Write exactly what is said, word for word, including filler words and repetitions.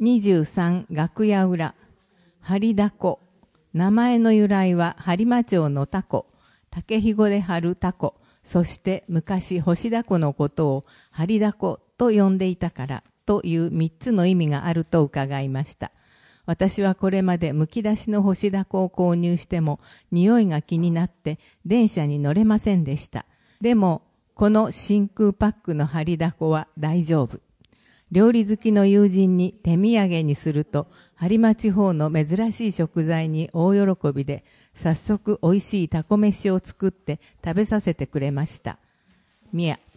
にじゅうさん楽屋裏、ハリダコ。名前の由来は播磨町のタコ、竹ひごで張るタコ、そして昔干しダコのことをハリダコと呼んでいたからという三つの意味があると伺いました。私はこれまでむき出しの干しダコを購入しても匂いが気になって電車に乗れませんでした。でもこの真空パックのハリダコは大丈夫。料理好きの友人に手土産にすると、播磨地方の珍しい食材に大喜びで、早速おいしいタコ飯を作って食べさせてくれました。ミヤ。